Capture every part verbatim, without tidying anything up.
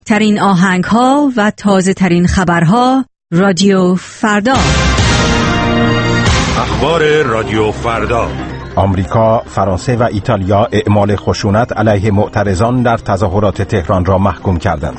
ترین آهنگ ها و تازه ترین خبرها رادیو فردا. اخبار رادیو فردا. آمریکا، فرانسه و ایتالیا اعمال خشونت علیه معترضان در تظاهرات تهران را محکوم کردند.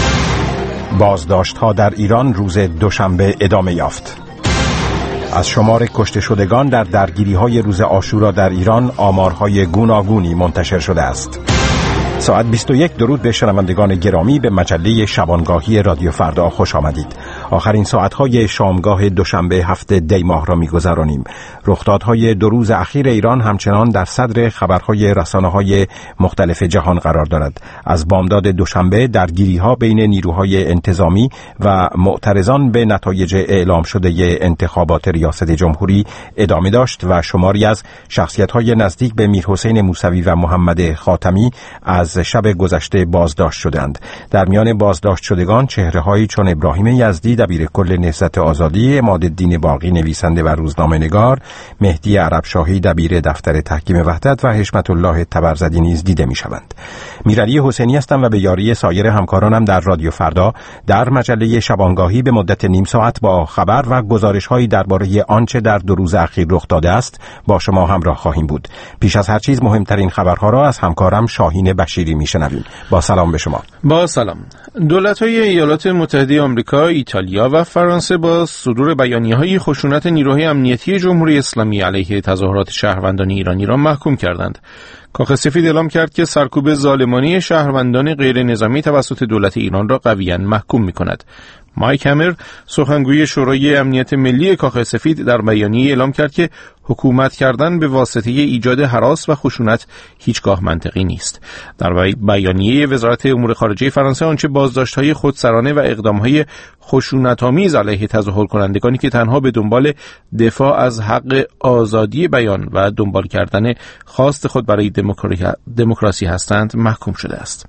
بازداشت‌ها در ایران روز دوشنبه ادامه یافت. از شمار کشته شدگان در درگیری‌های روز عاشورا در ایران آمارهای گوناگونی منتشر شده است. ساعت بیست و یک درود به شنوندگان گرامی، به مجله شبانگاهی رادیو فردا خوش آمدید. آخرین ساعت‌های شامگاه دوشنبه هفته دی ماه را می‌گذرانیم. رخدادهای دو روز اخیر ایران همچنان در صدر خبرهای رسانه‌های مختلف جهان قرار دارد. از بامداد دوشنبه درگیری‌ها بین نیروهای انتظامی و معترضان به نتایج اعلام شده انتخابات ریاست جمهوری ادامه داشت و شماری از شخصیت‌های نزدیک به میرحسین موسوی و محمد خاتمی از شب گذشته بازداشت شدند. در میان بازداشت شدگان چهره‌هایی چون ابراهیم یزدی دبیر کل نهضت آزادی، عمادالدین باقی نویسنده و روزنامه‌نگار، مهدی عربشاهی دبیر دفتر تحکیم وحدت و حشمت الله تبرزدی نیز دیده می‌شوند. میرعلی حسینی هستم و به یاری سایر همکارانم در رادیو فردا در مجله شبانگاهی به مدت نیم ساعت با خبر و گزارش‌هایی درباره آنچه در دو روز اخیر رخ داده است با شما همراه خواهیم بود. پیش از هر چیز مهمترین خبرها را از همکارم شاهین بشیری میشنویم. با سلام به شما. با سلام. دولت‌های ایالات متحده آمریکا، ایتالیا و فرانسه با صدور بیانیه‌های خشونت نیروهای امنیتی جمهوری اسلامی علیه تظاهرات شهروندان ایرانی را محکوم کردند. کاخ سفید اعلام کرد که سرکوب ظالمانه شهروندان غیر نظامی توسط دولت ایران را قویاً محکوم می‌کند. مایک همر، سخنگوی شورای امنیت ملی کاخ سفید، در بیانیه اعلام کرد که حکومت کردن به واسطه ایجاد هراس و خشونت هیچگاه منطقی نیست. در بیانیه وزارت امور خارجه فرانسه آنچه بازداشت‌های خودسرانه و اقدام‌های خشونت‌آمیز علیه تظاهر کنندگانی که تنها به دنبال دفاع از حق آزادی بیان و دنبال کردن خواست خود برای دموکراسی هستند محکوم شده است.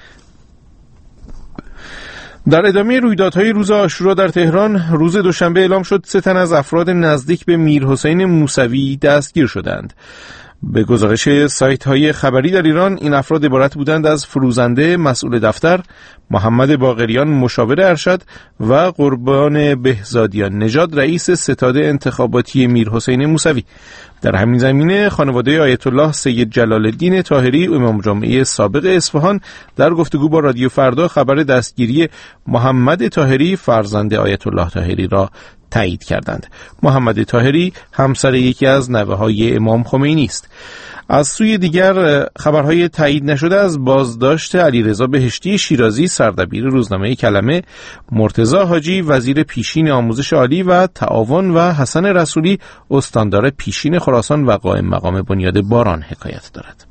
در ادامه رویدادهای روز عاشورا در تهران، روز دوشنبه اعلام شد سه تن از افراد نزدیک به میرحسین موسوی دستگیر شدند. به گزارش سایت‌های خبری در ایران، این افراد عبارت بودند از فروزنده مسئول دفتر، محمد باقریان مشاور ارشد و قربان بهزادیان نژاد رئیس ستاد انتخاباتی میرحسین موسوی. در همین زمینه خانواده آیت الله سید جلال الدین طاهری امام جمعه سابق اصفهان در گفتگو با رادیو فردا خبر دستگیری محمد طاهری فرزند آیت الله طاهری را تایید کردند. محمد طاهری همسر یکی از نوه‌های امام خمینی است. از سوی دیگر خبرهای تایید نشده از بازداشت علیرضا بهشتی شیرازی سردبیر روزنامه کلمه، مرتضی حاجی وزیر پیشین آموزش عالی و تعاون و حسن رسولی استاندار پیشین خراسان و قائم مقام بنیاد باران حکایت دارد.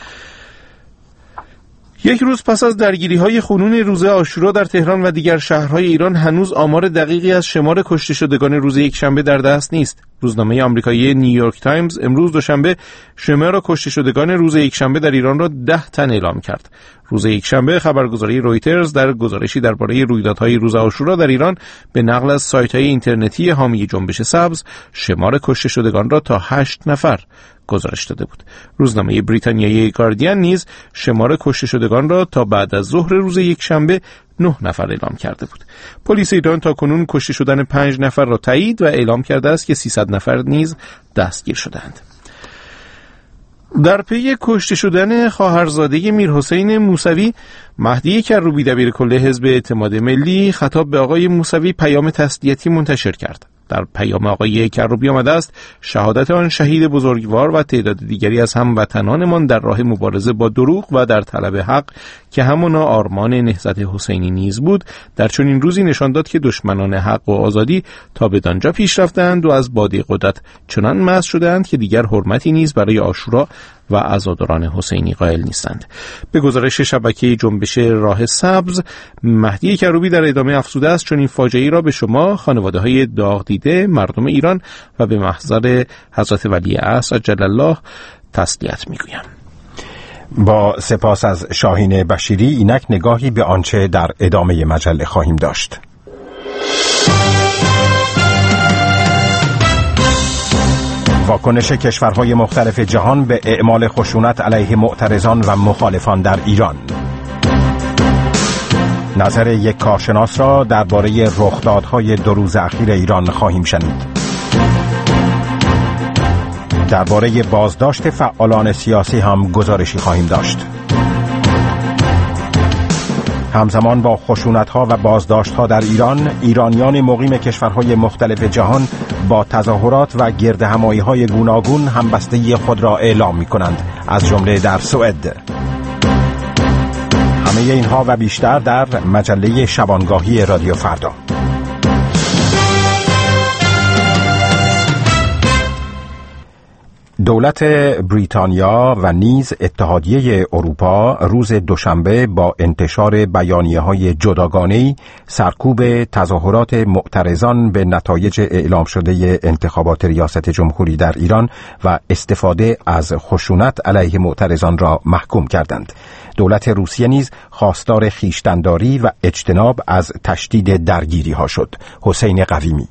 یک روز پس از درگیری‌های خونین روز عاشورا در تهران و دیگر شهرهای ایران هنوز آمار دقیقی از شمار کشته شدگان روز یکشنبه در دست نیست. روزنامه آمریکایی نیویورک تایمز امروز دوشنبه شمار کشته شدگان روز یکشنبه در ایران را ده تن اعلام کرد. روز یکشنبه خبرگزاری رویترز در گزارشی درباره رویدادهای روز عاشورا در ایران به نقل از سایت‌های اینترنتی حامی جنبش سبز شمار کشته شدگان را تا هشت نفر گزارش داده بود. روزنامه بریتانیایی گاردین نیز شمار کشته شدگان را تا بعد از ظهر روز یکشنبه نه نفر اعلام کرده بود. پلیس ایران تا کنون کشته شدن پنج نفر را تایید و اعلام کرده است که سیصد نفر نیز دستگیر شدند. در پی کشته شدن خواهرزاده میرحسین موسوی، مهدی کروبی دبیر کل حزب اعتماد ملی خطاب به آقای موسوی پیام تسلیتی منتشر کرد. در پیام آقای کروبی آمده است شهادت آن شهید بزرگوار و تعداد دیگری از هموطنانمان در راه مبارزه با دروغ و در طلب حق که همانا آرمان نهضت حسینی نیز بود، در چنین روزی نشان داد که دشمنان حق و آزادی تا بدانجا پیش رفتند و از باده قدرت چنان مست شدند که دیگر حرمتی نیز برای عاشورا و عزاداران حسینی قائل نیستند. به گزارش شبکه جنبش راه سبز، مهدی کروبی در ادامه افزوده است چون این فاجعه‌ای را به شما خانواده‌های داغ دیده مردم ایران و به محضر حضرت ولی عصر عجل الله تسلیت می‌گویم. با سپاس از شاهین بشیری، اینک نگاهی به آنچه در ادامه مجله خواهیم داشت. واکنش کشورهای مختلف جهان به اعمال خشونت علیه معترضان و مخالفان در ایران. نظر یک کارشناس را درباره رخدادهای دو روز اخیر ایران خواهیم شنید. درباره بازداشت فعالان سیاسی هم گزارشی خواهیم داشت. همزمان با خشونت‌ها و بازداشت‌ها در ایران، ایرانیان مقیم کشورهای مختلف جهان با تظاهرات و گردهمایی‌های گوناگون همبستگی خود را اعلام می‌کنند، از جمله در سوئد. همه اینها و بیشتر در مجله شبانگاهی رادیو فردا. دولت بریتانیا و نیز اتحادیه اروپا روز دوشنبه با انتشار بیانیه‌های جداگانه‌ای سرکوب تظاهرات معترضان به نتایج اعلام شده انتخابات ریاست جمهوری در ایران و استفاده از خشونت علیه معترضان را محکوم کردند. دولت روسیه نیز خواستار خویشتن‌داری و اجتناب از تشدید درگیری‌ها شد. حسین قویمی.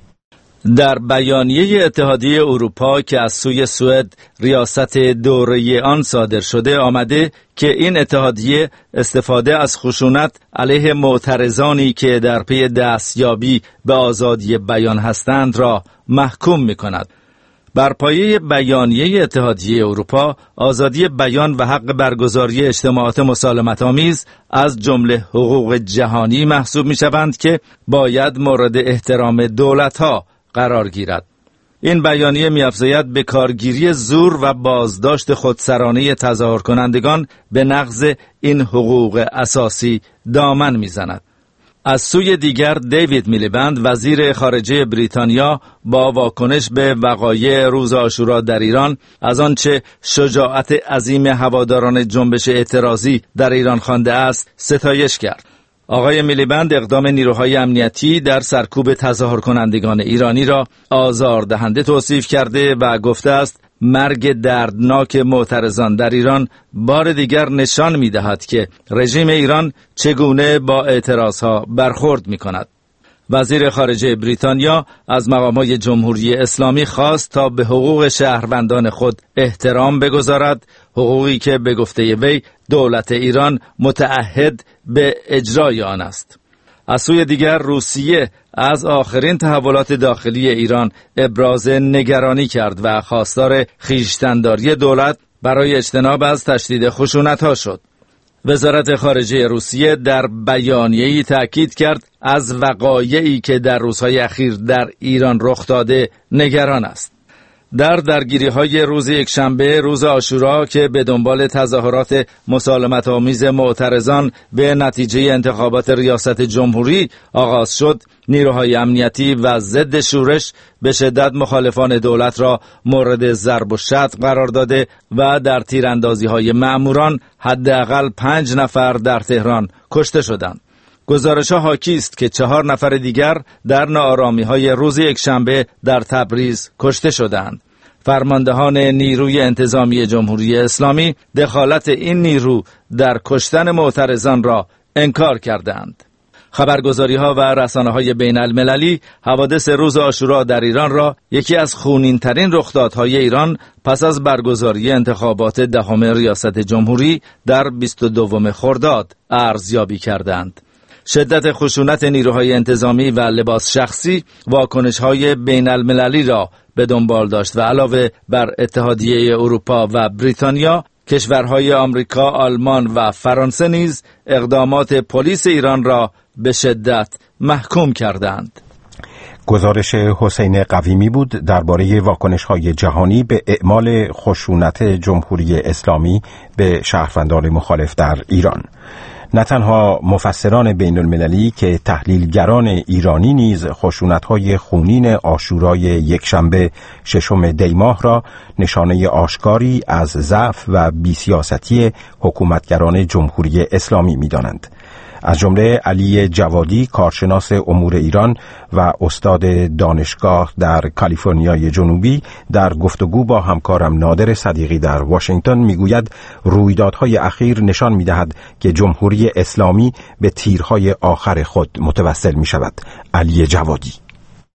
در بیانیه اتحادیه اروپا که از سوی سوئد ریاست دوره آن صادر شده آمده که این اتحادیه استفاده از خشونت علیه معترضانی که در پی دستیابی به آزادی بیان هستند را محکوم می‌کند. بر پایه بیانیه اتحادیه اروپا، آزادی بیان و حق برگزاری اجتماعات مسالمت‌آمیز از جمله حقوق جهانی محسوب می‌شوند که باید مورد احترام دولت‌ها قرار گیرد. این بیانیه می‌افزاید به کارگیری زور و بازداشت خودسرانه تظاهر کنندگان به نقض این حقوق اساسی دامن می‌زند. از سوی دیگر دیوید میلیبند وزیر خارجه بریتانیا با واکنش به وقایع روز عاشورا در ایران از آنچه شجاعت عظیم هواداران جنبش اعتراضی در ایران خوانده است ستایش کرد. آقای میلیبند اقدام نیروهای امنیتی در سرکوب تظاهر کنندگان ایرانی را آزاردهنده توصیف کرده و گفته است مرگ دردناک معترضان در ایران بار دیگر نشان می‌دهد که رژیم ایران چگونه با اعتراضها برخورد می‌کند. وزیر خارجه بریتانیا از مقامات جمهوری اسلامی خواست تا به حقوق شهروندان خود احترام بگذارد، حقوقی که به گفته وی دولت ایران متعهد به اجرای آن است. از سوی دیگر روسیه از آخرین تحولات داخلی ایران ابراز نگرانی کرد و خواستار خویشتن‌داری دولت برای اجتناب از تشدید خشونت‌ها شد. وزارت خارجه روسیه در بیانیه‌ای تأکید کرد از وقایعی که در روزهای اخیر در ایران رخ داده نگران است. در درگیری‌های روز یکشنبه روز عاشورا که به دنبال تظاهرات مسالمت‌آمیز معترضان به نتیجه انتخابات ریاست جمهوری آغاز شد، نیروهای امنیتی و ضد شورش به شدت مخالفان دولت را مورد ضرب و شتم قرار داده و در تیراندازی‌های مأموران حداقل پنج نفر در تهران کشته شدند. گزارش‌ها حاکی است که چهار نفر دیگر در ناآرامی‌های روز یکشنبه در تبریز کشته شدند. فرماندهان نیروی انتظامی جمهوری اسلامی دخالت این نیرو در کشتن معترضان را انکار کردند. خبرگزاری‌ها و رسانه‌های بین‌المللی حوادث روز عاشورا در ایران را یکی از خونین‌ترین رخدادهای ایران پس از برگزاری انتخابات دهم ریاست جمهوری در بیست و دوم خرداد ارزیابی کردند. شدت خشونت نیروهای انتظامی و لباس شخصی واکنش‌های بین‌المللی را به دنبال داشت و علاوه بر اتحادیه اروپا و بریتانیا، کشورهای آمریکا، آلمان و فرانسه نیز اقدامات پلیس ایران را به شدت محکوم کردند. گزارش حسین قویمی بود درباره واکنش‌های جهانی به اعمال خشونت جمهوری اسلامی به شهروندان مخالف در ایران. نه تنها مفسران بین المللی که تحلیلگران ایرانی نیز خشونت‌های خونین عاشورای یکشنبه ششم دی ماه را نشانه آشکاری از ضعف و بی‌سیاستی حکومتگران جمهوری اسلامی می‌دانند. از جمله علی جوادی، کارشناس امور ایران و استاد دانشگاه در کالیفرنیای جنوبی، در گفتگو با همکارم نادر صدیقی در واشنگتن میگوید رویدادهای اخیر نشان میدهد که جمهوری اسلامی به تیرهای آخر خود متوسل می شود. علی جوادی: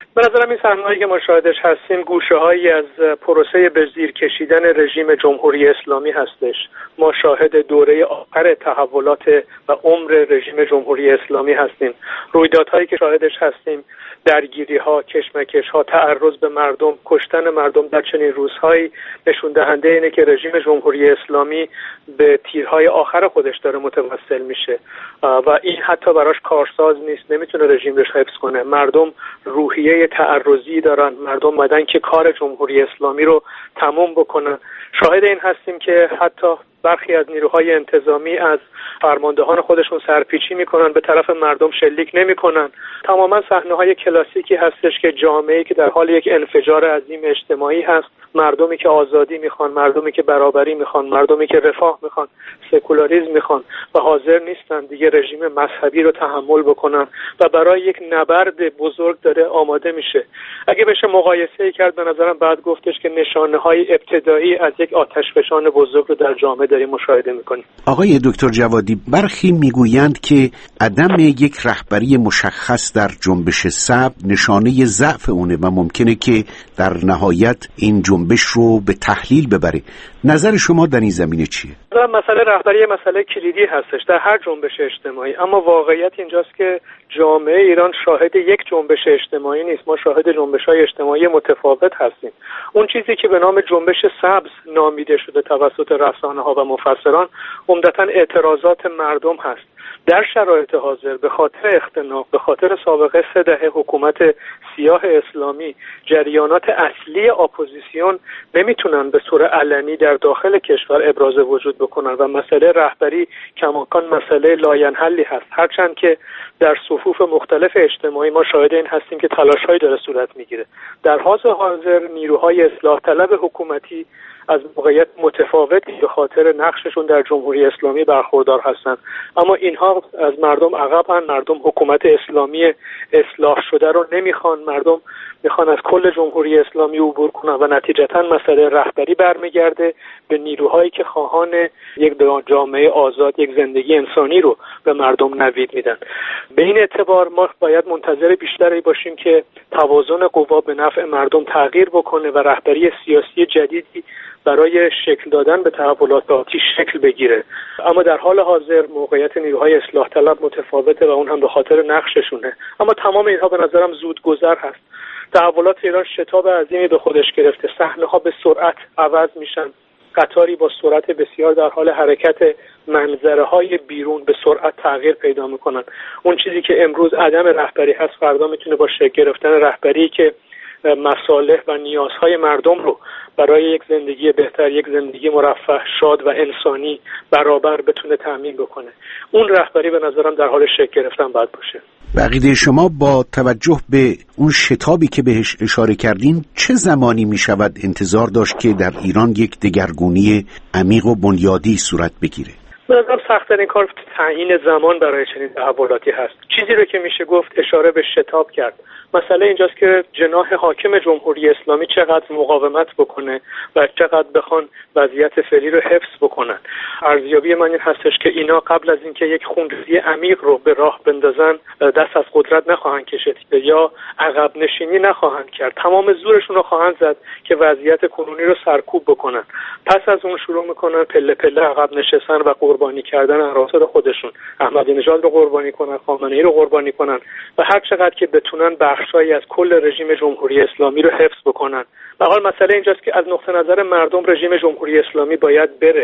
به نظرم این صحنه‌هایی که ما شاهدش هستیم گوشه‌هایی از پروسه به زیر کشیدن رژیم جمهوری اسلامی هستش. ما شاهد دوره آخر تحولات و عمر رژیم جمهوری اسلامی هستیم. رویدادهایی که شاهدش هستیم، درگیری‌ها، کشمکش‌ها، تعرض به مردم، کشتن مردم در چنین روزهایی نشون دهنده اینه که رژیم جمهوری اسلامی به تیرهای آخر خودش داره متوسل میشه و این حتی براش کارساز نیست، نمیتونه رژیم رو حفظ کنه. مردم روحیه تعرضی دارن، مردم مدن که کار جمهوری اسلامی رو تموم بکنن. شاهد این هستیم که حتی برخی از نیروهای انتظامی از فرماندهان خودشون سرپیچی میکنن، به طرف مردم شلیک نمیکنن. تماما صحنه‌های کلاسیکی هستش که جامعه‌ای که در حال یک انفجار عظیم اجتماعی هست، مردمی که آزادی میخوان، مردمی که برابری میخوان، مردمی که رفاه میخوان، سکولاریسم میخوان و حاضر نیستن دیگه رژیم مذهبی رو تحمل بکنن و برای یک نبرد بزرگ داره آماده میشه. اگه بشه مقایسه‌ای کرد به نظرم بعد گفتش که نشانه‌های ابتدایی از یک آتشفشان بزرگ رو در جامعه داریم مشاهده میکنیم. آقای دکتر جوادی، برخی میگویند که عدم یک رهبری مشخص در جنبش سبز نشانه ضعف اونه و ممکنه که در نهایت این جنبش رو به تحلیل ببره. نظر شما در این زمینه چیه؟ مسئله رهبری مسئله کلیدی هستش در هر جنبش اجتماعی، اما واقعیت اینجاست که جامعه ایران شاهد یک جنبش اجتماعی نیست. ما شاهد جنبش‌های اجتماعی متفاوت هستیم. اون چیزی که به نام جنبش سبز نامیده شده توسط رسانه‌ها و مفسران عمدتاً اعتراضات مردم هست. در شرایط حاضر به خاطر اختناق، به خاطر سابقه سه دهه حکومت سیاه اسلامی، جریانات اصلی اپوزیسیون نمیتونن به صورت علنی در داخل کشور ابراز وجود بکنن و مسئله رهبری کماکان مسئله لاینحلی هست. هرچند که در صفوف مختلف اجتماعی ما شاهد این هستیم که تلاش‌هایی داره صورت میگیره. در حال حاضر نیروهای اصلاح طلب حکومتی از موقعیت متفاوتی به خاطر نقششون در جمهوری اسلامی برخوردار هستند، اما اینها از مردم عقبن. مردم حکومت اسلامی اصلاح شده رو نمیخوان، مردم میخوان از کل جمهوری اسلامی عبور کنن و نتیجتا مسئله رهبری برمیگرده به نیروهایی که خواهان یک جامعه آزاد، یک زندگی انسانی رو به مردم نوید میدن. به این اعتبار ما باید منتظر بیشتری باشیم که توازن قوا به نفع مردم تغییر بکنه و رهبری سیاسی جدیدی برای شکل دادن به تحولات آتی شکل بگیره. اما در حال حاضر موقعیت نیروهای اصلاح طلب متفاوته و اون هم به خاطر نقششونه. اما تمام اینها به نظرم زودگذر هست. تحولات ایران شتاب عظیمی به خودش گرفته. صحنه‌ها به سرعت عوض میشن. قطاری با سرعت بسیار در حال حرکت، منظره‌های بیرون به سرعت تغییر پیدا میکنن. اون چیزی که امروز عدم رهبری هست فردا میتونه با شکل گرفتن رهبری که مصالح و نیازهای مردم رو برای یک زندگی بهتر، یک زندگی مرفه، شاد و انسانی برابر بتونه تأمین بکنه. اون رهبری به نظرم در حال شکل گرفتن باید باشه. بقیده شما با توجه به اون شتابی که بهش اشاره کردین چه زمانی می شود انتظار داشت که در ایران یک دگرگونی عمیق و بنیادی صورت بگیره؟ به نظرم سخت‌ترین کار تعیین زمان برای چنین تحولاتی هست. چیزی رو که میشه گفت اشاره به شتاب کرد. مسئله اینجاست که جناح حاکم جمهوری اسلامی چقدر مقاومت بکنه و چقدر بخوان وضعیت فعلی رو حفظ بکنن. ارزیابی من این هستش که اینا قبل از اینکه یک خونریزی عمیق رو به راه بندازن دست از قدرت نخواهند کشید یا عقب نشینی نخواهند کرد. تمام زورشون رو خواهند زد که وضعیت کنونی رو سرکوب بکنن. پس از اون شروع میکنن پله پله عقب نشستن و قربانی کردن عناصر خودشون. احمدی نژاد رو قربانی کنن، خامنه‌ای رو قربانی کنن و هر چقدر که بتونن بخشایی از کل رژیم جمهوری اسلامی رو حفظ بکنن. به حال مسئله اینجاست که از نقطه نظر مردم رژیم جمهوری اسلامی باید بره.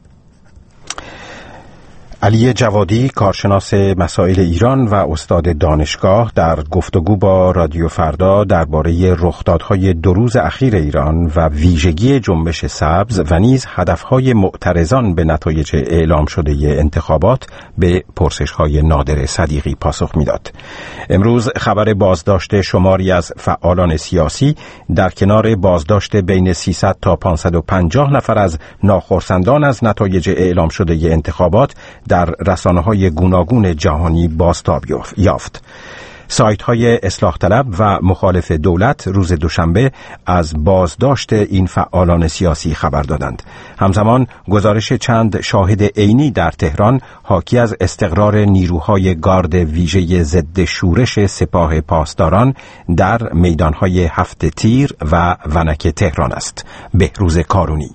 علی جوادی، کارشناس مسائل ایران و استاد دانشگاه، در گفتگو با رادیو فردا درباره رخدادهای دو روز اخیر ایران و ویژگی جنبش سبز و نیز هدفهای معترضان به نتایج اعلام شده انتخابات به پرسش‌های نادر صدیقی پاسخ میداد. امروز خبر بازداشت شماری از فعالان سیاسی در کنار بازداشت بین سیصد تا پانصد و پنجاه نفر از ناخرسندان از نتایج اعلام شده انتخابات در رسانه‌های گوناگون جهانی بازتاب یافت. سایت‌های اصلاح طلب و مخالف دولت روز دوشنبه از بازداشت این فعالان سیاسی خبر دادند. همزمان گزارش چند شاهد عینی در تهران حاکی از استقرار نیروهای گارد ویژه ضد شورش سپاه پاسداران در میدانهای هفت تیر و ونک تهران است. بهروز کارونی.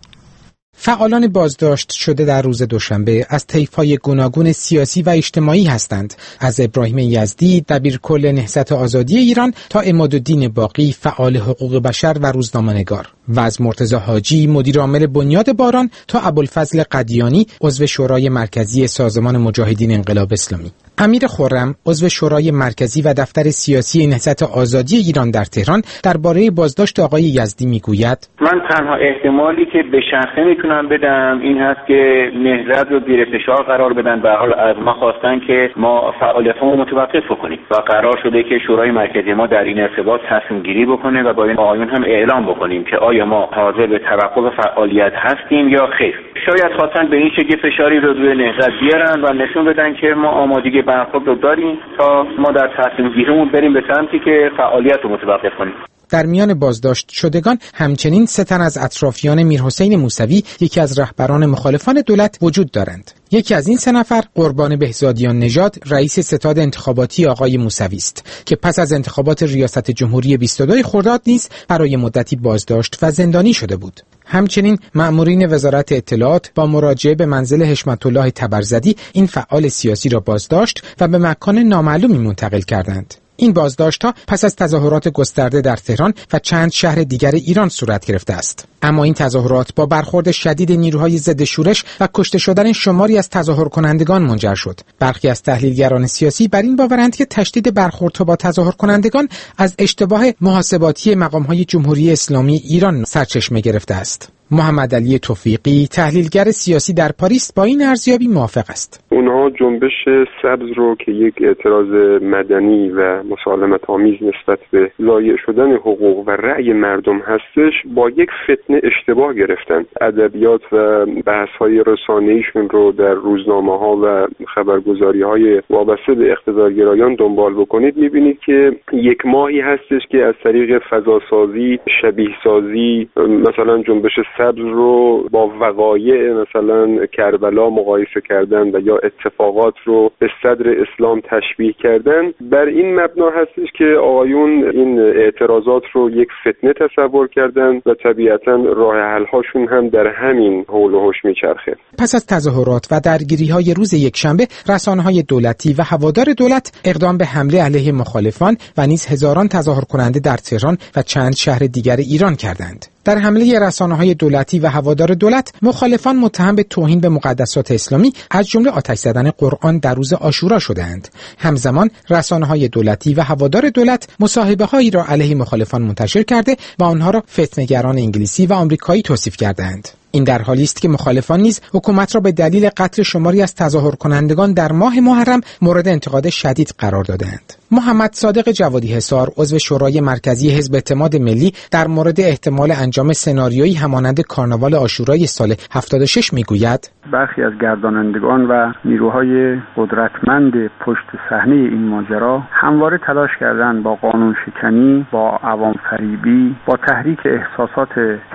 فعالان بازداشت شده در روز دوشنبه از طیف‌های گوناگون سیاسی و اجتماعی هستند، از ابراهیم یزدی دبیرکل نهضت آزادی ایران تا عمادالدین باقی فعال حقوق بشر و روزنامه‌نگار و از مرتضی حاجی مدیر عامل بنیاد باران تا ابوالفضل قدیانی عضو شورای مرکزی سازمان مجاهدین انقلاب اسلامی. امیر خرم عضو شورای مرکزی و دفتر سیاسی نهضت آزادی ایران در تهران درباره بازداشت آقای یزدی میگوید: من تنها احتمالی که به شخصه میتونم بدم این هست که نهضت رو زیر فشار قرار بدن. به حال از ما خواستن که ما فعالیتمون رو متوقف بکنیم و قرار شده که شورای مرکزی ما در این ارتباط تصمیم گیری بکنه و با این آقایون هم اعلام بکنیم که آیا ما حاضر به توقف فعالیت هستیم یا خیر. شاید خواستن به این شکل فشاری رو روی نهضت بیارن و نشون بدن که ما آمادگی برخورد رو داریم تا ما در تصمیم گیریمون بریم به سمتی که فعالیت رو متوقف کنیم. در میان بازداشت شدگان همچنین سه تن از اطرافیان میرحسین موسوی، یکی از رهبران مخالفان دولت، وجود دارند. یکی از این سه نفر قربان بهزادیان نژاد رئیس ستاد انتخاباتی آقای موسوی است که پس از انتخابات ریاست جمهوری بیست و دو خرداد نیز برای مدتی بازداشت و زندانی شده بود. همچنین مأمورین وزارت اطلاعات با مراجعه به منزل حشمت الله تبرزدی این فعال سیاسی را بازداشت و به مکان نامعلومی منتقل کردند. این بازداشت‌ها پس از تظاهرات گسترده در تهران و چند شهر دیگر ایران صورت گرفته است. اما این تظاهرات با برخورد شدید نیروهای ضد شورش و کشته شدن شماری از تظاهر کنندگان منجر شد. برخی از تحلیلگران سیاسی بر این باورند که تشدید برخوردها با تظاهر کنندگان از اشتباه محاسباتی مقام‌های جمهوری اسلامی ایران سرچشمه گرفته است. محمد علی توفیقی تحلیلگر سیاسی در پاریس با این ارزیابی موافق است. اونها جنبش سبز رو که یک اعتراض مدنی و مسالمت آمیز نسبت به ضایع شدن حقوق و رأی مردم هستش با یک فتنه اشتباه گرفتن. ادبیات و بحث‌های رسانه‌ایشون رو در روزنامه‌ها و خبرگزاری‌های وابسته به اقتدارگرایان دنبال بکنید می‌بینید که یک ماهی هستش که از طریق فضاسازی، شبیه‌سازی، مثلا جنبش سبز رو با وقایع مثلا کربلا مقایسه کردن و یا اتفاقات رو به صدر اسلام تشبیه کردن. بر این مبنا هستش که آقایون این اعتراضات رو یک فتنه تصور کردن و طبیعتاً راه حل هاشون هم در همین حول و حوش میچرخه. پس از تظاهرات و درگیری‌های روز یکشنبه، رسانه‌های دولتی و هوادار دولت اقدام به حمله علیه مخالفان و نیز هزاران تظاهر کننده در تهران و چند شهر دیگر ایران کردند. در حمله رسانه‌های دولتی و هوادار دولت، مخالفان متهم به توهین به مقدسات اسلامی از جمله آتش زدن قرآن در روز عاشورا شدند. همزمان رسانه‌های دولتی و هوادار دولت مصاحبه‌هایی را علیه مخالفان منتشر کرده و آنها را فتنه‌گران انگلیسی و آمریکایی توصیف کردند. این در حالی است که مخالفان نیز حکومت را به دلیل قتل شماری از تظاهر کنندگان در ماه محرم مورد انتقاد شدید قرار دادند. محمد صادق جوادی حصار عضو شورای مرکزی حزب اعتماد ملی در مورد احتمال انجام سناریویی همانند کارناوال عاشورای سال هفتاد و شش میگوید: برخی از گردانندگان و نیروهای قدرتمند پشت صحنه این ماجرا همواره تلاش کردند با قانون شکنی، با عوام فریبی، با تحریک احساسات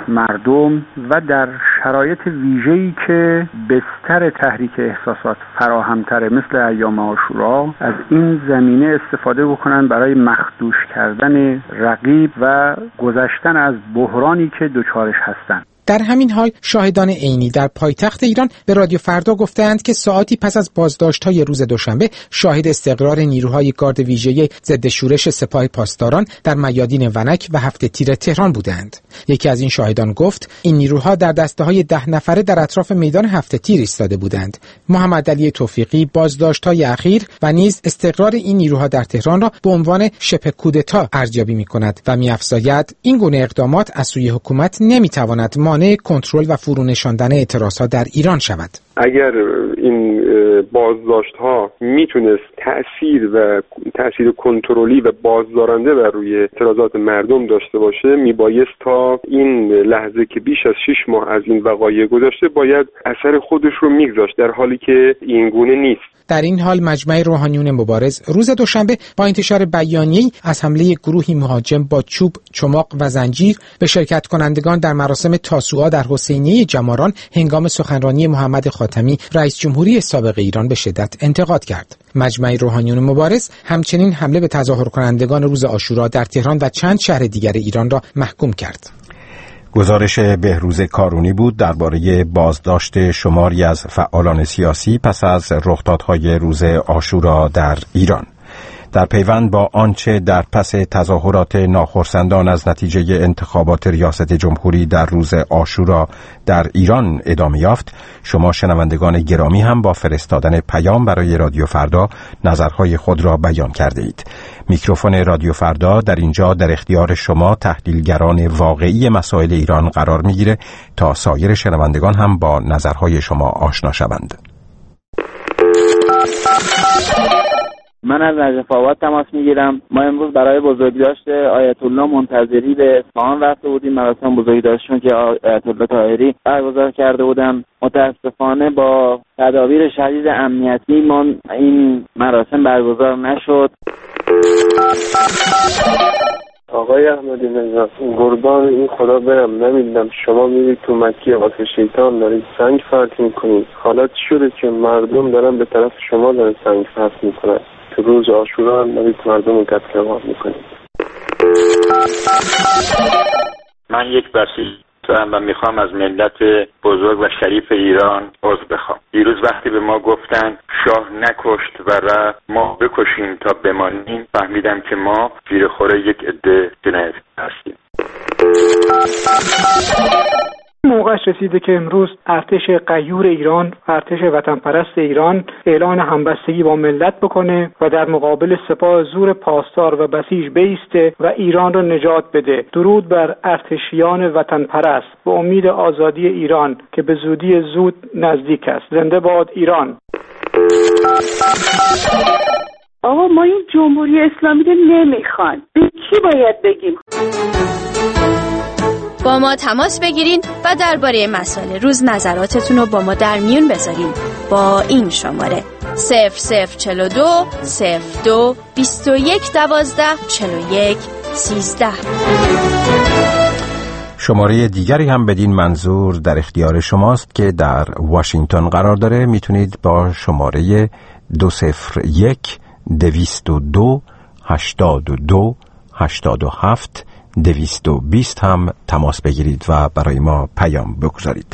مردم و در شرایط ویژه‌ای که بستر تحریک احساسات فراهم‌تره مثل ایام عاشورا از این زمینه استفاده بکنن برای مخدوش کردن رقیب و گذشتن از بحرانی که دچارش هستند. در همین حال شاهدان عینی در پایتخت ایران به رادیو فردا گفتند که ساعتی پس از بازداشت‌های روز دوشنبه شاهد استقرار نیروهای گارد ویژه ضد شورش سپاه پاسداران در میادین ونک و هفت تیر تهران بودند. یکی از این شاهدان گفت این نیروها در دسته‌های ده نفره در اطراف میدان هفت تیر ایستاده بودند. محمد علی توفیقی بازداشت‌های اخیر و نیز استقرار این نیروها در تهران را به عنوان شبه کودتا ارزیابی می‌کند و می‌افزاید این گونه اقدامات از سوی حکومت نمی‌تواند مانع کنترل و فرونشاندن اعتراضات در ایران شود. اگر این بازداشت‌ها میتونست تأثیر و تأثیر کنترلی و بازدارنده بر روی اعتراضات مردم داشته باشه، میبایست تا این لحظه که بیش از شش ماه از این وقایع گذشته باید اثر خودش رو میگذاشت، در حالی که این گونه نیست. در این حال مجمع روحانیون مبارز روز دوشنبه با انتشار بیانیه‌ای از حمله گروهی مهاجم با چوب، چماق و زنجیر به شرکت کنندگان در مراسم تاسوعا در حسینیه جماران هنگام سخنرانی محمد خاتمی رئیس جمهوری سابق ایران به شدت انتقاد کرد. مجمع روحانیون مبارز همچنین حمله به تظاهر کنندگان روز عاشورا در تهران و چند شهر دیگر ایران را محکوم کرد. گزارش بهروز کارونی بود درباره بازداشت شماری از فعالان سیاسی پس از رخدادهای روز عاشورا در ایران. در پیوند با آنچه در پس تظاهرات ناخرسندان از نتیجه انتخابات ریاست جمهوری در روز عاشورا در ایران ادامه یافت، شما شنوندگان گرامی هم با فرستادن پیام برای رادیو فردا نظرهای خود را بیان کرده اید. میکروفون رادیو فردا در اینجا در اختیار شما تحلیلگران واقعی مسائل ایران قرار میگیره تا سایر شنوندگان هم با نظرهای شما آشنا شوند. من از نجف آباد تماس میگیرم. ما امروز برای بزرگداشت آیت الله منتظری به اصفهان رفته بودیم. مراسم بزرگداشتشون که آیت الله طاهری برگزار کرده بودن، متاسفانه با تدابیر شدید امنیتی ما این مراسم برگزار نشد. آقای احمدی نژاد، قربان این خدا برم، نمیدونم شما میرید تو مکه واسه شیطان دارید سنگ فرط میکنید. حالا چی شده که مردم دارن به طرف شما دارن سنگ فرط میکنن؟ تو روز عاشورا هم دارید مردم رو قتل عام میکنید. من یک بسیج دارم و میخوام از ملت بزرگ و شریف ایران عذر بخوام. دیروز وقتی به ما گفتن شاه نکشت و را ما بکشیم تا بمانیم، فهمیدم که ما زیرخور یک عده جنایت هستیم. موقعش رسیده که امروز ارتش غیور ایران، ارتش وطن پرست ایران اعلان همبستگی با ملت بکنه و در مقابل سپاه زور پاسدار و بسیج بیسته و ایران را نجات بده. درود بر ارتشیان وطن پرست و امید آزادی ایران که به زودی زود نزدیک است. زنده باد ایران. آقا ما این جمهوری اسلامی رو نمیخوان. به کی باید بگیم؟ با ما تماس بگیرین و درباره مسائل روز نظراتتون رو با ما در میون بذارین با این شماره صفر صفر چهل و دو صفر دو بیست و یک دوازده چهل و یک سیزده. شماره دیگری هم بدین منظور در اختیار شماست که در واشنگتن قرار داره. میتونید با شماره دو صفر یک دویست و دو هشتاد و دو هشتاد و هفت دویست و بیست هم تماس بگیرید و برای ما پیام بگذارید.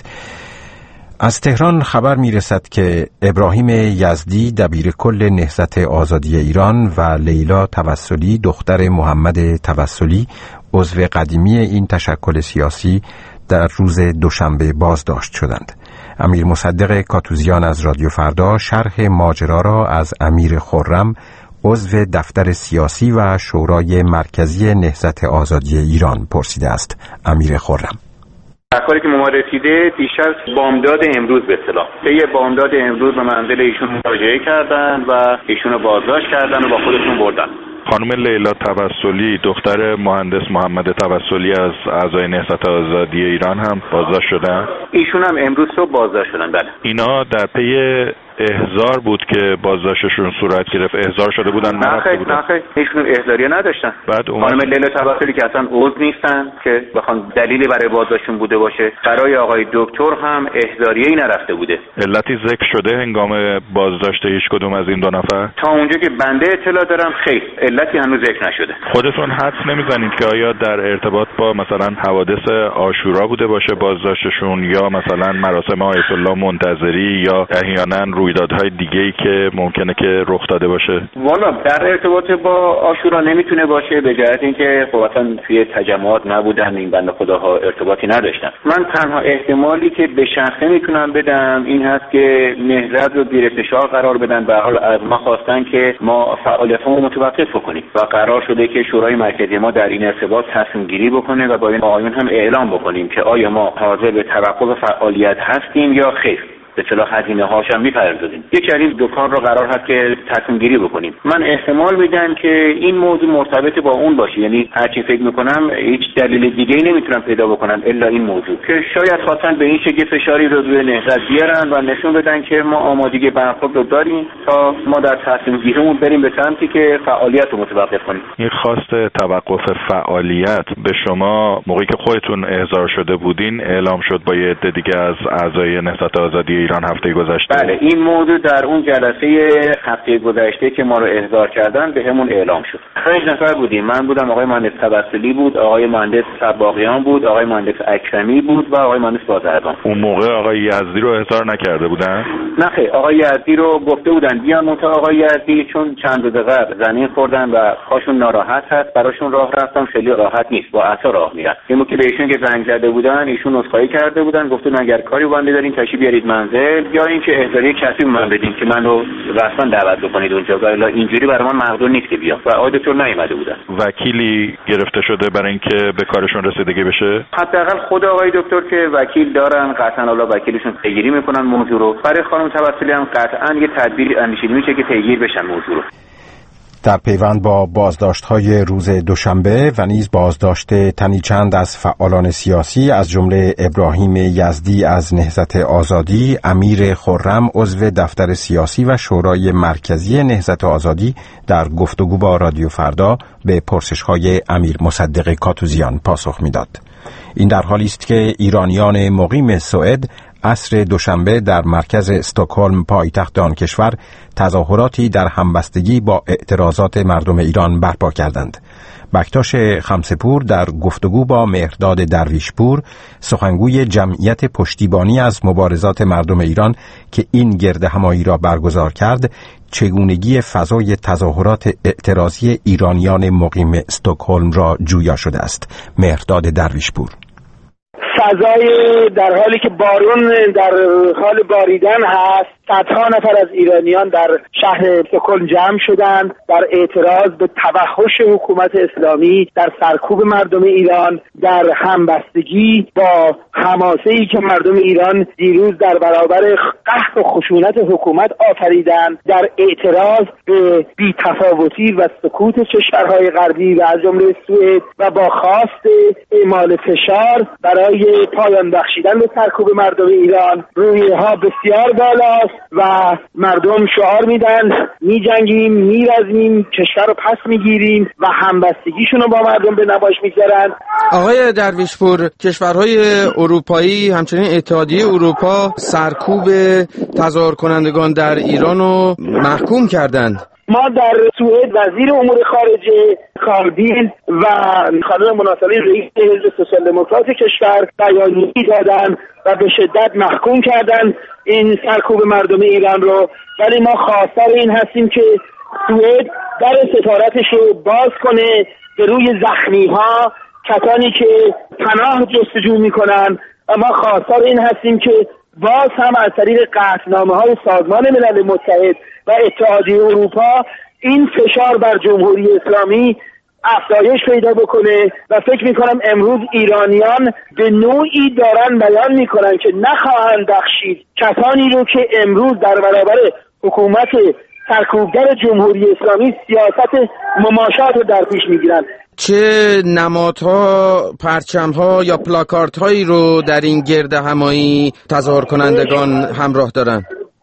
از تهران خبر میرسد که ابراهیم یزدی دبیر کل نهضت آزادی ایران و لیلا توسلی دختر محمد توسلی عضو قدیمی این تشکل سیاسی در روز دوشنبه بازداشت شدند. امیر مصدق کاتوزیان از رادیو فردا شرح ماجرا را از امیر خرم عضو دفتر سیاسی و شورای مرکزی نهضت آزادی ایران پرسیده است. امیر خرم: اخباری که ما رسیده پیش از بامداد امروز به اصطلاح طی بامداد امروز به منزل ایشون مراجعه کردن و ایشون رو بازداشت کردن و با خودشون بردن. خانم لیلا توسلی دختر مهندس محمد توسلی از اعضای نهضت آزادی ایران هم بازداشت شدن؟ ایشون هم امروز صبح بازداشت شدن. بله. اینا در پی احضار بود که بازداشتشون صورت گرفت؟ احضار شده بودن؟ نه خیر نه خیر ایشون احضاریه نداشتن. بعد خانم لیلا توسلی که اصلا عضو نیستن که بخوان دلیلی برای بازداشتشون بوده باشه، برای آقای دکتر هم احضاریه‌ای نرفته بوده. علتی ذکر شده هنگام بازداشت هیچ کدوم از این دو نفر؟ تا اونجا که بنده اطلاع دارم خیر، علتی هنوز ذکر نشده. خودتون حدس نمیزنید که آیا در ارتباط با مثلا حوادث عاشورا بوده باشه بازداشتشون، یا مثلا مراسم آیت الله منتظری، یا احیانا رویدادهای دیگه‌ای که ممکنه که رخ داده باشه؟ والا در ارتباط با عاشورا نمیتونه باشه، به جهت اینکه خب اصلا توی تجمعات نبودن، این بنده خداها ارتباطی نداشتن. من تنها احتمالی که به شخصه میتونم بدم این هست که نهضت رو زیر فشار قرار بدن. به حال از ما خواستن که ما فعالیتمون رو متوقف کنیم و قرار شده که شورای مرکزی ما در این ارتباط تصمیم گیری بکنه و با این آقایون هم اعلام بکنیم که آیا ما حاضر به توقف فعالیت هستیم یا خیر. به اصطلاح هزینه هاش هم میپردازیم. یکی از این دو کار رو قرار هست که تصمیم گیری بکنیم. من احتمال میدم که این موضوع مرتبط با اون باشه، یعنی هرچی فکر میکنم هیچ دلیل دیگه‌ای نمیتونم پیدا بکنم الا این موضوع که شاید خواستن به این شکل فشاری رو روی نهضت بیارن و نشون بدن که ما آمادگی برخورد رو داریم تا ما در تصمیم گیریمون بریم به سمتی که فعالیت رو متوقف کنیم. این خواست توقف فعالیت به شما موقعی که خودتون احضار شده بودین اعلام شد با یه عده دیگه از اعضای نهضت آزادی ایران هفته گذشته؟ بله، این موضوع در اون جلسه هفته گذشته که ما رو احضار کردن بهمون اعلام شد. پنج نفر بودیم. من بودم، آقای مهندس توسلی بود، آقای مهندس سباقیان بود، آقای مهندس اکرمی بود و آقای مهندس بازرگان. اون موقع آقای یزدی رو احضار نکرده بودن؟ نه خیر، آقای یزدی رو گفته بودن بیان، منتها آقای یزدی چون چند روز قبل زمین خوردن و پاشون ناراحت هست، براشون راه رفتم خیلی راحت نیست، با عصا راه میرن. اینو که بهشون که زنگ زده بودن ایشون عذرخواهی کرده بودن، گفتن اگر کاری بنده دارین تشریف بیارید منزل یا اینکه احضاری کسی من بدین که منو رسما دعوت بکنید اونجا، ولی اینجوری برای من مقدور نیست که بیام و آقای دکتر نیومده بودن. وکیلی گرفته شده برای اینکه به کارشون رسیدگی بشه؟ حداقل خود آقای دکتر که وکیل دارن، قطعا حالا وکیلشون پیگیری میکنن موضوع رو. برای خانم توسلی هم قطعا یه تدبیر اندیشیده میشه که پیگیر بشن موضوع رو. در پیوند با بازداشت‌های روز دوشنبه و نیز بازداشت تنی چند از فعالان سیاسی از جمله ابراهیم یزدی از نهضت آزادی، امیر خرم عضو دفتر سیاسی و شورای مرکزی نهضت آزادی در گفتگو با رادیو فردا به پرسش‌های امیر مصدق کاتوزیان پاسخ می‌داد. این در حالی است که ایرانیان مقیم سوئد عصر دوشنبه در مرکز استکهلم پایتخت آن کشور تظاهراتی در همبستگی با اعتراضات مردم ایران برپا کردند. بکتاش خمسپور در گفتگو با مهرداد درویشپور، سخنگوی جمعیت پشتیبانی از مبارزات مردم ایران که این گردهمایی را برگزار کرد، چگونگی فضای تظاهرات اعتراضی ایرانیان مقیم استکهلم را جویا شده است. مهرداد درویشپور: فضای در حالی که بارون در حال باریدن هست، صدها نفر از ایرانیان در شهر استکهلم جمع شدند در اعتراض به توحش حکومت اسلامی در سرکوب مردم ایران، در همبستگی با حماسه‌ای که مردم ایران دیروز در برابر قهر و خشونت حکومت آفریدند، در اعتراض به بی‌تفاوتی و سکوت کشورهای غربی و از جمله سوئد و با خواست اعمال فشار برای پایان بخشیدن به سرکوب مردم ایران. رویها بسیار بالاست و مردم شعار میدن میجنگیم، میرزمیم، کشور رو پس میگیریم و همبستگیشون رو با مردم به نمایش میگذارن. آقای درویشپور، کشورهای اروپایی همچنین اتحادیه اروپا سرکوب تظاهر کنندگان در ایران رو محکوم کردند. ما در سوئد وزیر امور خارجه کارل بیلد و خانم مناصری رئیس حزب سوسیال دموکرات کشور بیانیه‌ای دادن و به شدت محکوم کردن این سرکوب مردم ایران رو، ولی ما خواستار این هستیم که سوئد در سفارتش رو باز کنه به روی زخمی ها، کسانی که پناه جستجو میکنن، و ما خواستار این هستیم که باز هم از طریق قطعنامه های سازمان ملل متحد و اتحادیه اروپا این فشار بر جمهوری اسلامی افزایش پیدا بکنه و فکر میکنم امروز ایرانیان به نوعی دارن بیان میکنن که نخواهند بخشید کسانی رو که امروز در برابر حکومت سرکوبگر جمهوری اسلامی سیاست مماشات رو در پیش میگیرن. چه نمادها، پرچم‌ها یا پلاکاردهایی رو در این گردهمایی تظاهر کنندگان همراه دارن؟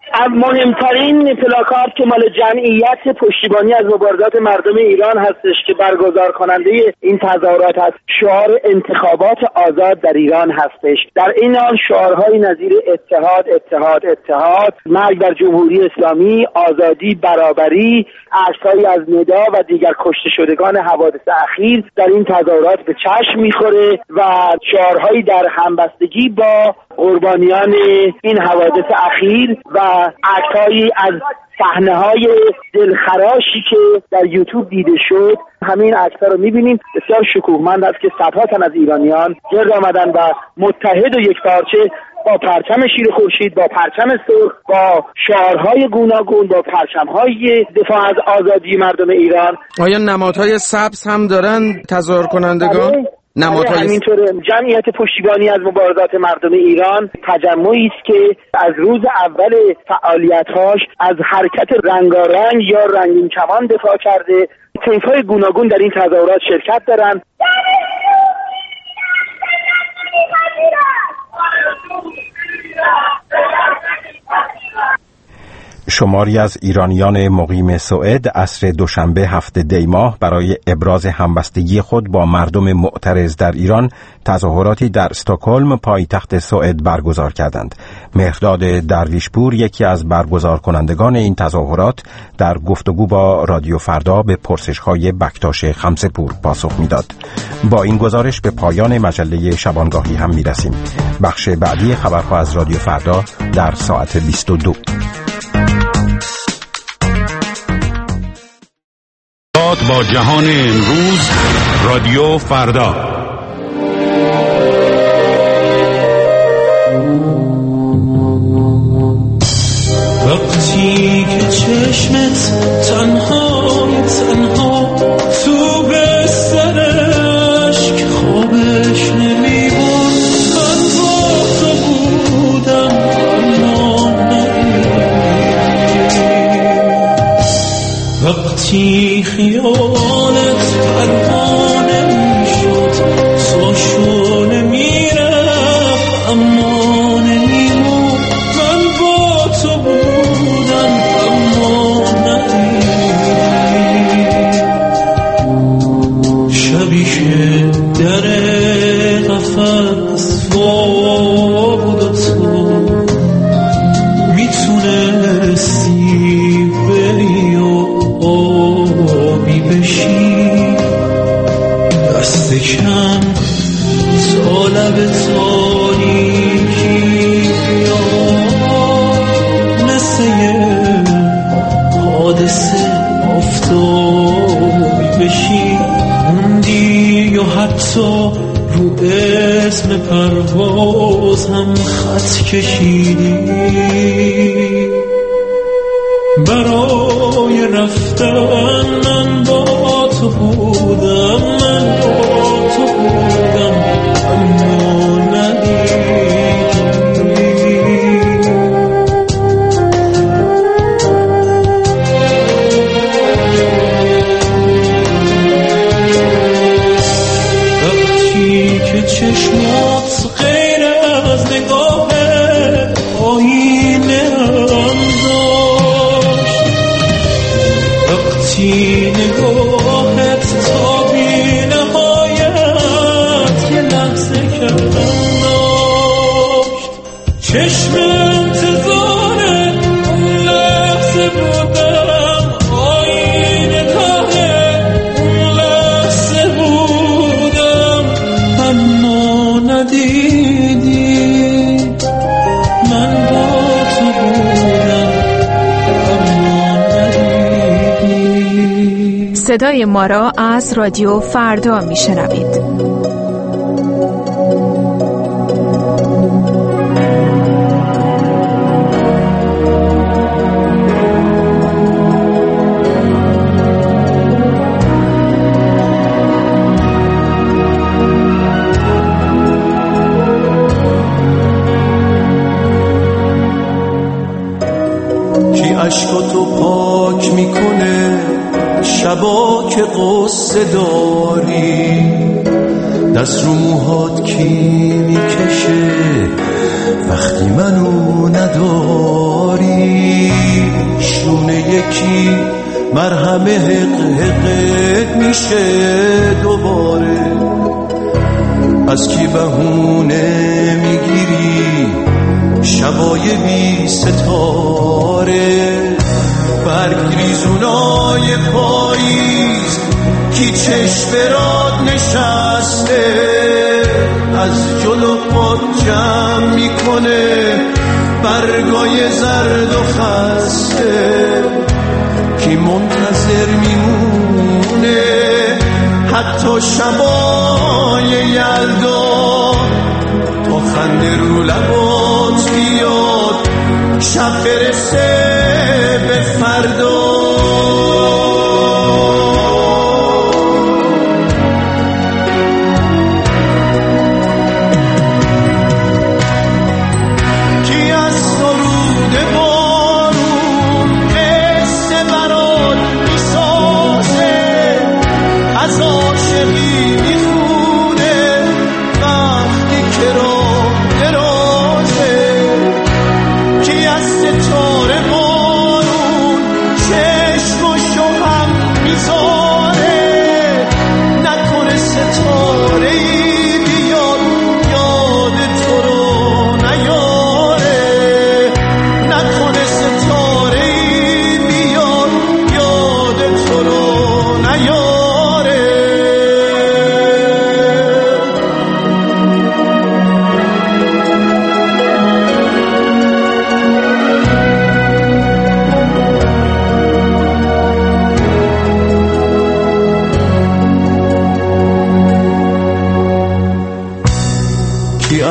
مهمترین پلاکارد که مال جمعیت پشتیبانی از مبارزات مردم ایران هستش که برگزار کننده این تظاهرات هست، شعار انتخابات آزاد در ایران هستش. در این حال شعارهای نظیر اتحاد اتحاد اتحاد، مرگ بر جمهوری اسلامی، آزادی، برابری، عکسهایی از ندا و دیگر کشته شدگان حوادث اخیر در این تظاهرات به چشم میخوره و شعارهایی در همبستگی با قربانیان این حوادث اخیر و عکسهایی از صحنه‌های دلخراشی که در یوتیوب دیده شد. همین عکس‌ها رو می‌بینیم، بسیار شکوهمند است که صدها تن از ایرانیان گرد آمدن و متحد و یکپارچه با پرچم شیر خورشید، با پرچم سرخ، با شعارهای گوناگون، با پرچم‌های دفاع از آزادی مردم ایران. آیا نمادهای سبز هم دارن تظاهر کنندگان؟ نمادهای همینطوره. جمعیت پشتیبانی از مبارزات مردم ایران تجمعی است که از روز اول فعالیت‌هاش از حرکت رنگارنگ یا رنگین کمان دفاع کرده. طیف‌های گوناگون در این تظاهرات شرکت دارند. شماری از ایرانیان مقیم سوئد عصر دوشنبه هفته دی ماه برای ابراز همبستگی خود با مردم معترض در ایران تظاهراتی در استکهلم پایتخت سوئد برگزار کردند. مهرداد درویشپور یکی از برگزار کنندگان این تظاهرات در گفتگو با رادیو فردا به پرسش‌های بکتاش خمسه‌پور پاسخ میداد. با این گزارش به پایان مجله شبانگاهی هم میرسیم. بخش بعدی خبرها از رادیو فردا در ساعت بیست و دو. با جهان امروز رادیو فردا. وقتی که چشمت تنهای تنها تو بسترش که خوابش نمیبود، من با تو بودم اما وقتی خیالت پروانه میشد ساشو نمیرفت اما نمیمون، من با تو بودم اما نمیمون. شبی که در قفس وا بود و تو میتونستی بری و آبی بشی، دست کم تا لب تاریکی یا مثل حادثه آفتابی بشی، موندی یا حتی رو اسم پرواز هم خط کشیدی. برای رفتن من با تو بودم، من با تو بودم اما ندیدی. وقتی که چشمات غیر از نگاه آینه هم داشت، وقتی نگاهت تا بی نهایت یه لحظه کردم داشت، چشم انتظار اون لحظه بودم، آینه ته اون لحظه بودم اما ندیدی. من با تو بودم اما ندیدی. صدای ما را از رادیو فردا میشنوید. کی عشقاتو پاک میکنه شبا که قصه داری، دست رو موهات کی میکشه وقتی منو نداری، شونه یکی مرهمه حق حقت میشه دوباره، از کی بهونه میگیری شبای بی ستاره، برگ ریزونای پاییز کی چشم برات نشسته، از جلو پات جمع میکنه برگای زرد و خسته، کی منتظر میمونه حتی شبای یلدا تا خنده رو لبات بیاد شب برسه به فردا.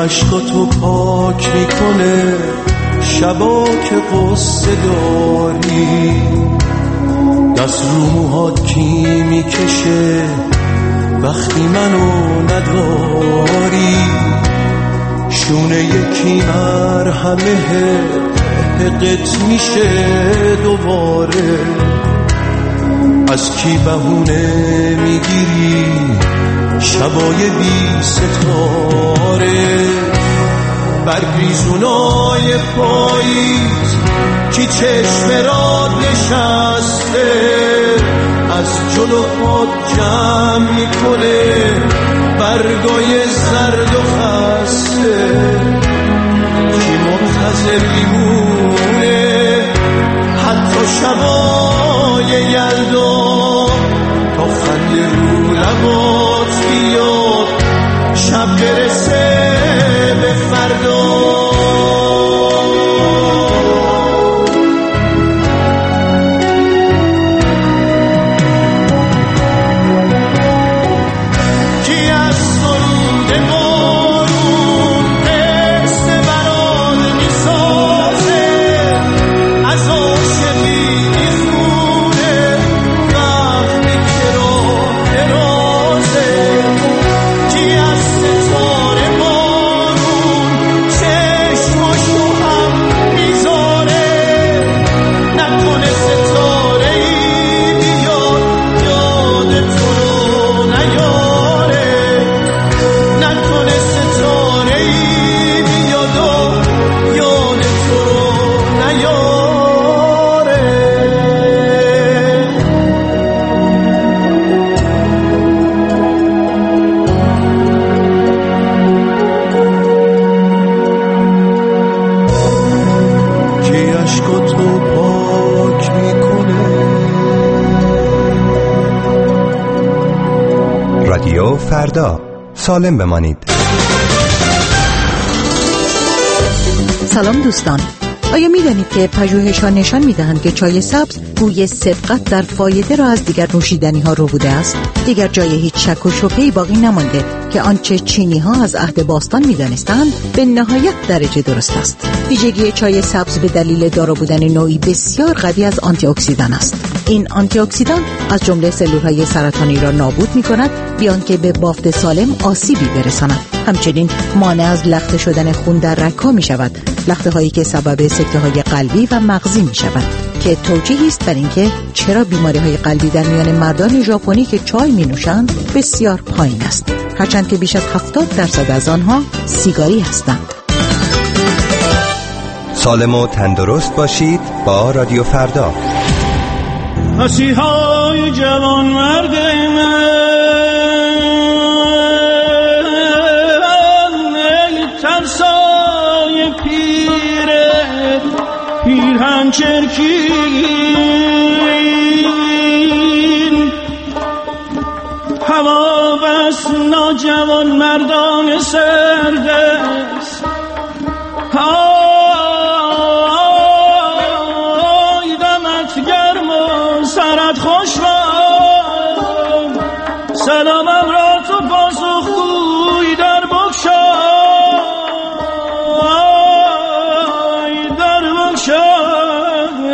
عشقاتو پاک میکنه شبا که قصه داری، دست رو موهات کی میکشه وقتی منو نداری، شونه یکی مرهمه حقت میشه دوباره، از کی بهونه میگیری شبای بی ستاره، برگریزونای پاییز کی چشم راد نشسته، از جلو پاد جمع میکنه برگای زرد و خسته، کی منتظر میمونه حتی شبای یلدا تا خنده رو لبات بیاد شب برسه به فردا. رادیو فردا، سالم بمانید. سلام دوستان، آیا می دانید که پژوهش‌ها نشان می دهند که چای سبز بوی سبقت در فایده را از دیگر نوشیدنی‌ها رو بوده است؟ دیگر جای هیچ شک و شبهه‌ای باقی نمانده که آنچه چینی‌ها از عهد باستان می دانستند به نهایت درجه درست است. ویژگی چای سبز به دلیل دارا بودن نوعی بسیار قوی از آنتی اکسیدان است. این آنتی اکسیدان از جمله سلول‌های سرطانی را نابود می‌کند بیان که به بافت سالم آسیبی برساند. همچنین مانع از لخته شدن خون در رگ‌ها می‌شود، لخته‌هایی که سبب سکته‌های قلبی و مغزی می‌شوند، که توجیهی است بر اینکه چرا بیماری‌های قلبی در میان مردان ژاپنی که چای می‌نوشند بسیار پایین است، هرچند که بیش از هفتاد درصد از آنها سیگاری هستند. سالم و تندرست باشید با رادیو فردا. مسیحای جوان مرد من، ای ترسای پیره پیرهن چرکین، هوا بس ناجوان مردان سردست، خوش با سلامم را تو پاسخ گوی در بکشای در بکشای.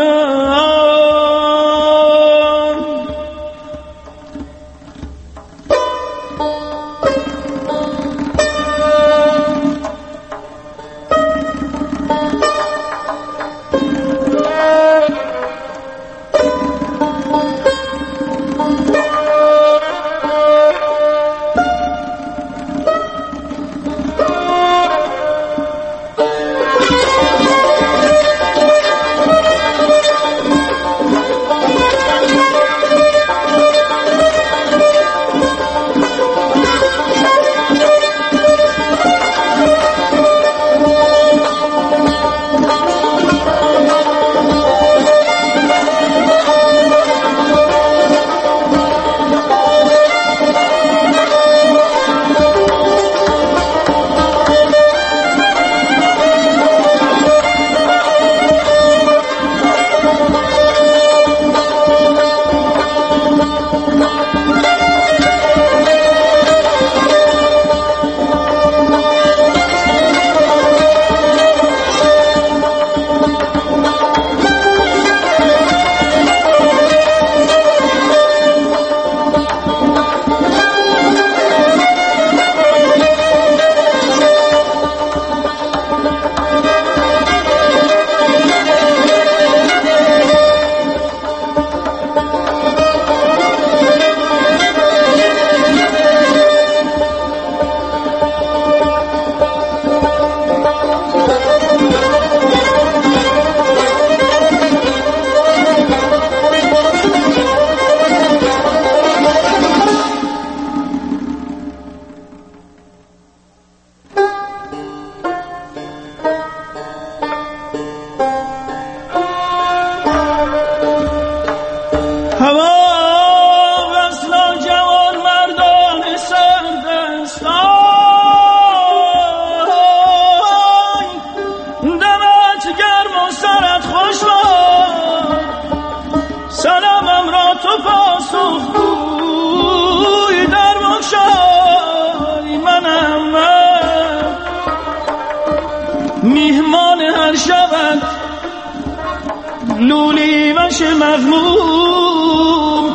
مغموم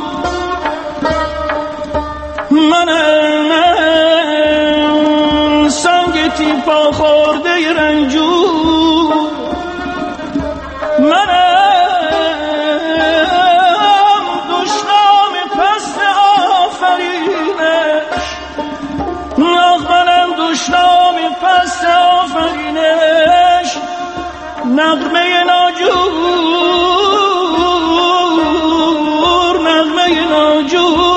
منم سنگ تیپا خورده رنجور منم دشنام پست آفرینش منم دشنام پست آفرینش نغمه ناجور نغمه ناجور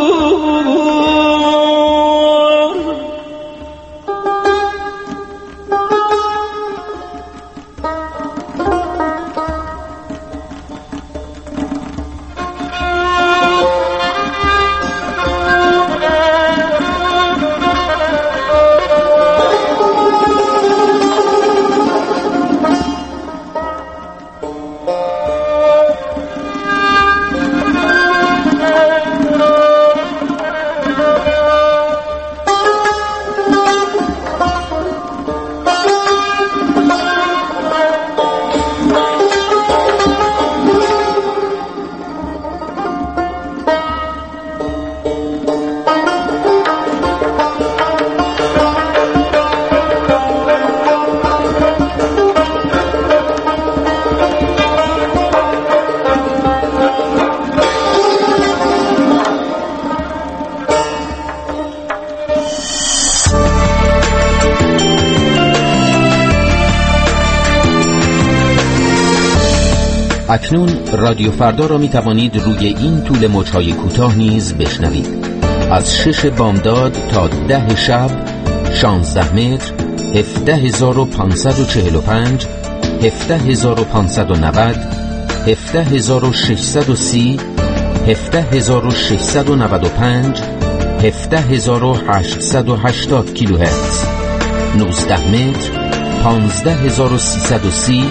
اکنون رادیو فردا را می توانید روی این طول موج‌های کوتاه نیز بشنوید. از شش بامداد تا ده شب شانزده متر، هفده هزار و پانصد و چهل و پنج، هفده هزار و پانصد و نود، هفده هزار و ششصد و سی، هفده هزار و ششصد و نود و پنج، هفده هزار و هشتصد و هشتاد کیلوهرتز. نوزده متر، پانزده هزار و سیصد و سی،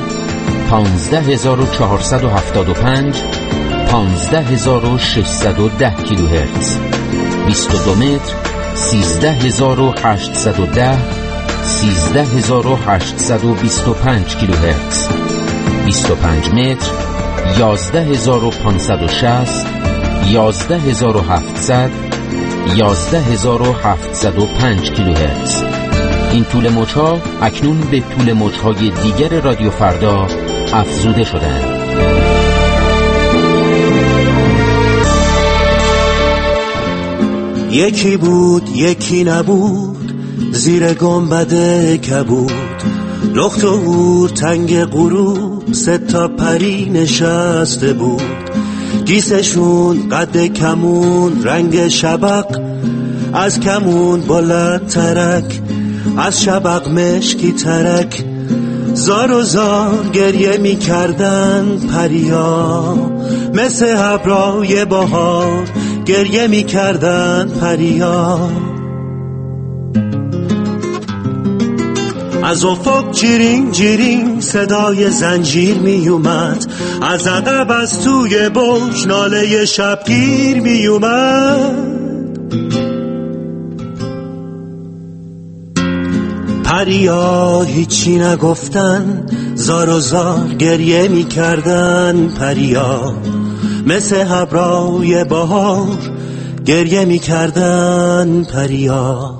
پانزده هزار و چهارصد و هفتاد و پنج، پانزده هزار و ششصد و ده کیلوهرتز. بیست و دو متر، سیزده هزار و هشتصد و ده، سیزده هزار و هشتصد و بیست و پنج کیلوهرتز. بیست و پنج متر، یازده هزار و پانصد و شصت، یازده هزار و هفتصد، یازده هزار و هفتصد و پنج کیلوهرتز. این طول موج‌ها اکنون به طول موج‌های دیگر رادیو فردا افزوده شدند. یکی بود یکی نبود، زیر گنبد کبود، لخت و هور تنگ غروب، سه تا پری نشسته بود. گیسشون قد کمون، رنگ شبق از کمون بلند ترک، از شبق مشکی ترک. زار و زار گریه می کردن پریا، مثل ابرای بهار گریه می کردن پریا. از افق جیرین جیرین صدای زنجیر می اومد، از عقب از توی برج ناله شبگیر می اومد. پریا هیچی نگفتن، زار و زار گریه می کردن پریا، مثل ابرای بهار گریه می کردن پریا.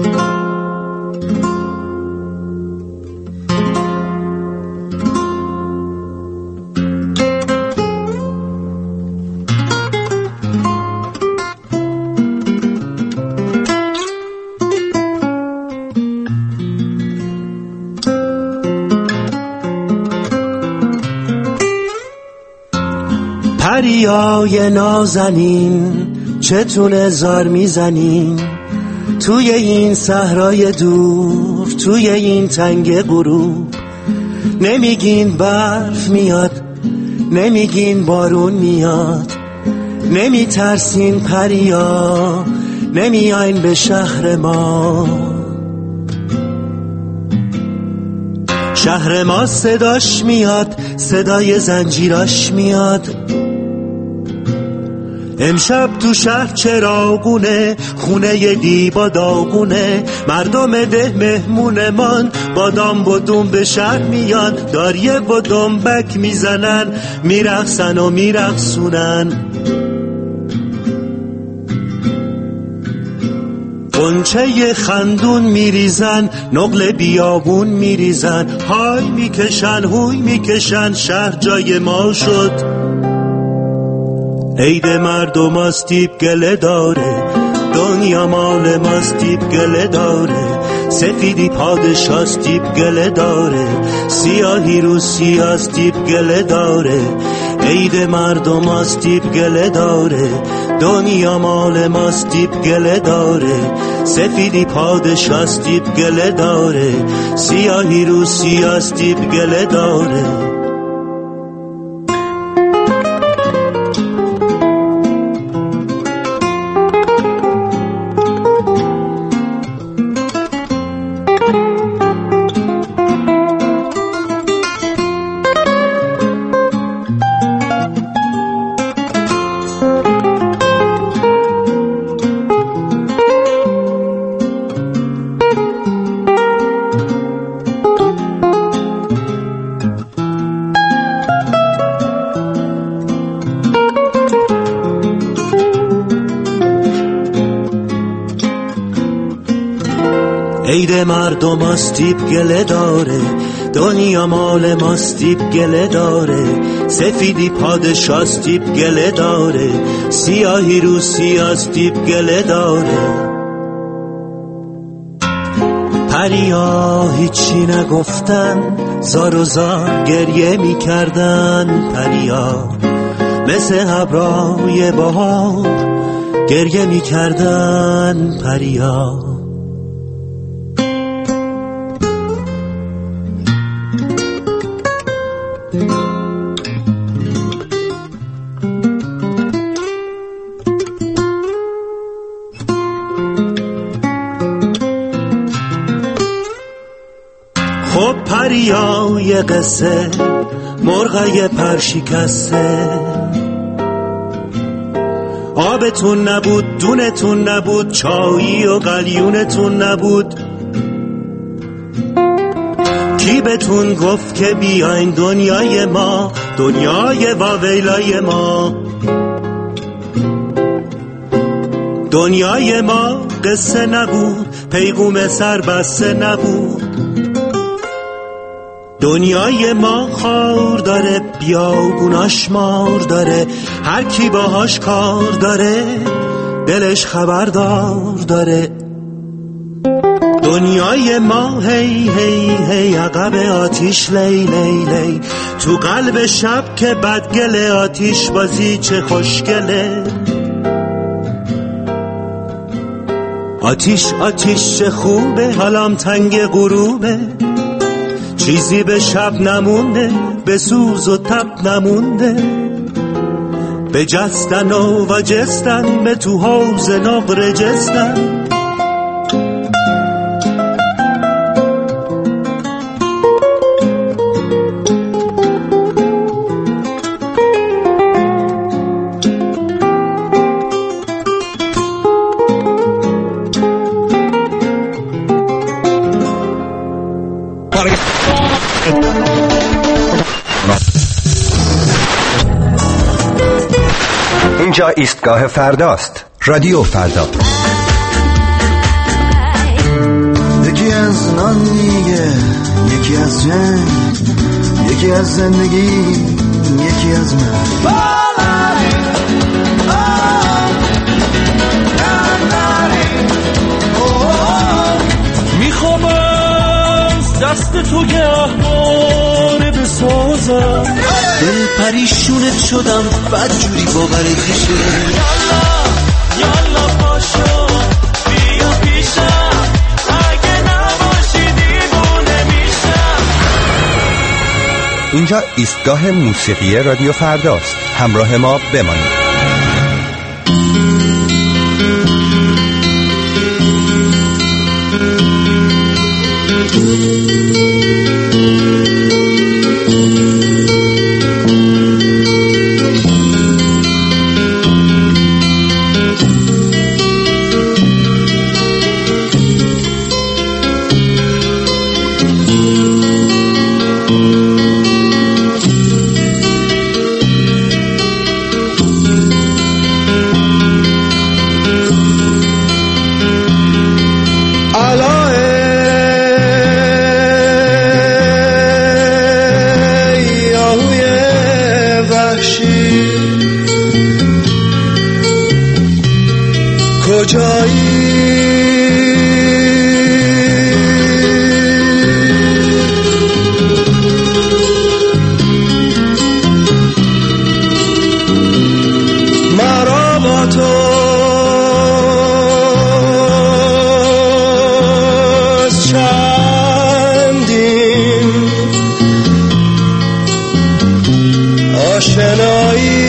پریای نازنین چتونه زار میزنین، توی این صحرای دور، توی این تنگ غروب. نمیگین برف میاد، نمیگین بارون میاد، نمیترسین پریا، نمیاین به شهر ما. شهر ما صداش میاد، صدای زنجیراش میاد، امشب تو شهر چراغونه، خونه دیبا داغونه، مردم ده مهمونه من بادام و دوم به شهر میان، داریه و دنبک میزنن، میرقصن و میرقصونن. قنچه خندون میریزن، نقل بیابون میریزن، های میکشن هوی میکشن، شهر جای ما شد. عید مردم استیب گله داره، دنیا مال ماستیب گله داره، سفیدی پادشاه استیب گله داره، سیاهی رو سیاستیب گله داره. عید مردم استیب گله داره، دنیا مال ماستیب گله داره، سفیدی پادشاه استیب گله داره، سیاهی رو سیاستیب گله داره. عید مردم استیب گله داره، دنیا مال ماستیب گله داره، سفیدی پادشاه استیب گله داره، سیاهی رو سیاستیب گله داره. پریا هیچی نگفتن، زار و زار گریه می کردن، پریا مثل ابرای بهار گریه می کردن، پریا. خب پریا یه قصه، مرغای پرشکسته، آبتون نبود، دونتون نبود، چایی و قلیونتون نبود. کی بهتون گفت که بیاین دنیای ما، دنیای واویلای ما؟ دنیای ما قصه نبود، پیغوم سربسته نبود. دنیای ما خار داره، بیابوناش مار داره، هر کی باهاش کار داره دلش خبردار داره. دنیای ما هی هی هی عقب آتیش لی لی لی، تو قلب شب که بدگله آتیش بازی چه خوشگله. آتیش آتیش چه خوبه، حالام تنگ غروبه، چیزی به شب نمونده، به سوز و تب نمونده. به جستن و و جستن، به تو حوز نقر جستن. اینجا ایستگاه فرداست. رادیو فردا. یکی از نان میگه، یکی از جنگ، یکی از زندگی، یکی از من. میخوام از دست تو گهواره بسازم، دل پریشونت شدم بدجوری باورت میشه. یالا یالا پاشو بیا پیشم، اگه نباشی دیوونه میشم. اینجا ایستگاه موسیقی رادیو فرداست. همراه ما بمانید. کجایی مرا با تو چندین آشنایی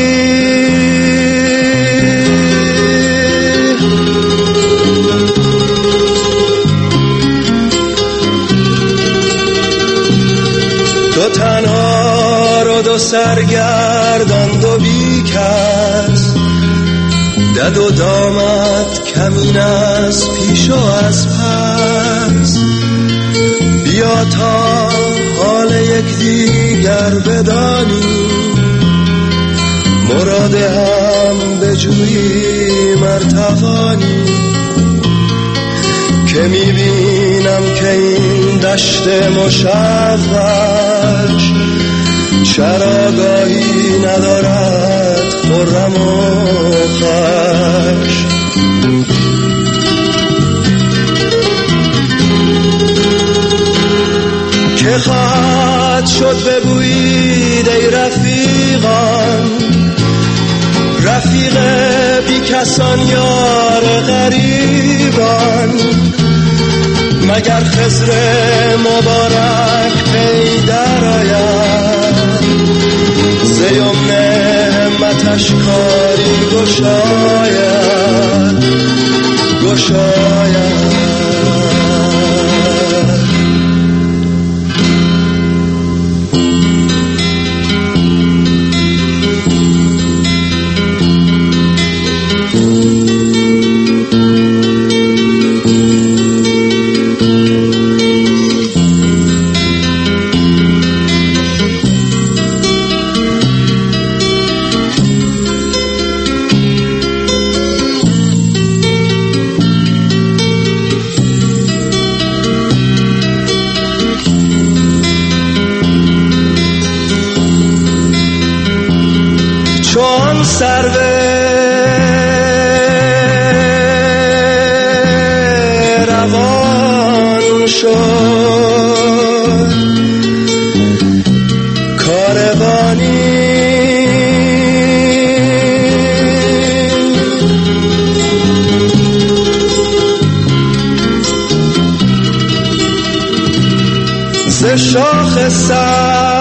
دو تنها رو دو سرگردان دو بیکس دد و دامت کمین از پیش و از پس بیا تا حال یک دیگر بدانی مراد هم بجویی مرتوانی که میبینم که این دشت مشوش چراگاهی ندارد خرم و خوش که خواهد شد بگویید ای رفیقان رفیق بی کسان یار غریبان مگر خضر مبارک پیدر آید ز یمن همتش کاری گشاید گشاید چون سرو روان شد کاروانی ز شاخ سر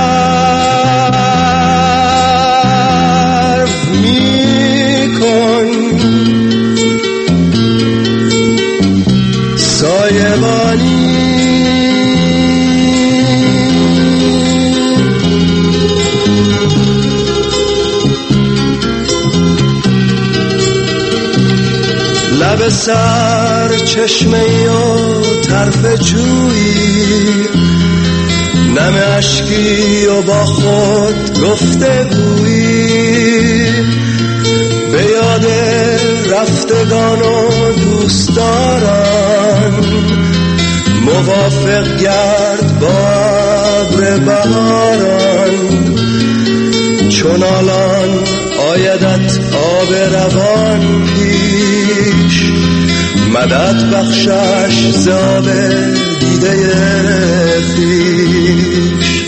لب سر چشمه‌ای و طرف جویی نم اشکی و با خود گفته گویی به یاد رفتگان و دوستداران موافق گرد با ابر بهاران چون الان آیدت آب روان پیش مدد بخشش ز آب دیده خویش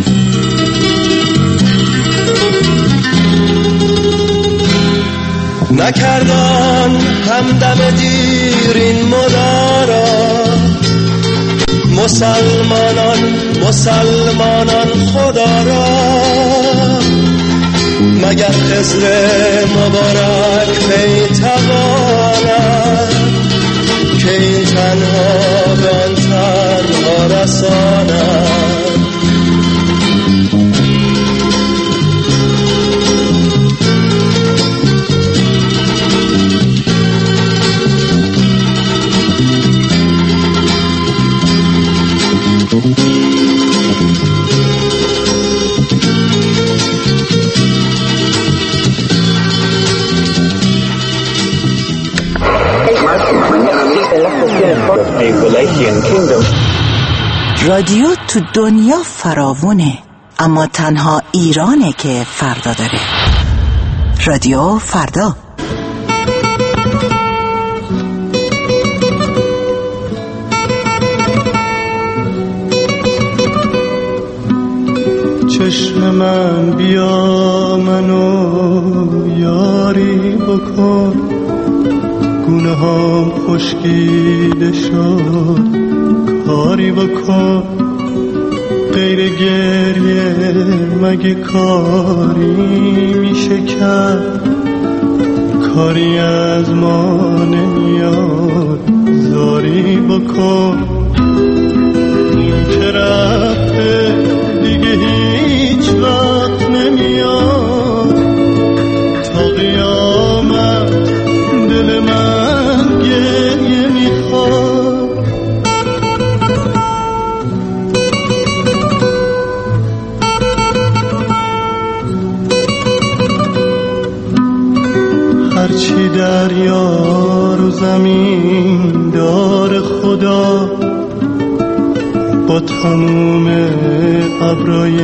نکردان همدم دیر این مدارا مسلمانان مسلمانان خدا را مگر خضر مبارک می تواند که این تنها به آن تنها رساند رادیو تو دنیا فراوونه، اما تنها ایرانه که فردا داره. رادیو فردا. چشم من بیا منو یاری بکن، گونه هم خشکیده شد کاری بکن، غیر گریه مگه کاری میشه کرد، کاری از ما نمیاد زاری بکن، این که رفته دیگه هیچ وقت نمیاد، تا قیامت دل من گریه میخواد. هرچی دریا رو زمین دار خدا، با تموم ابرای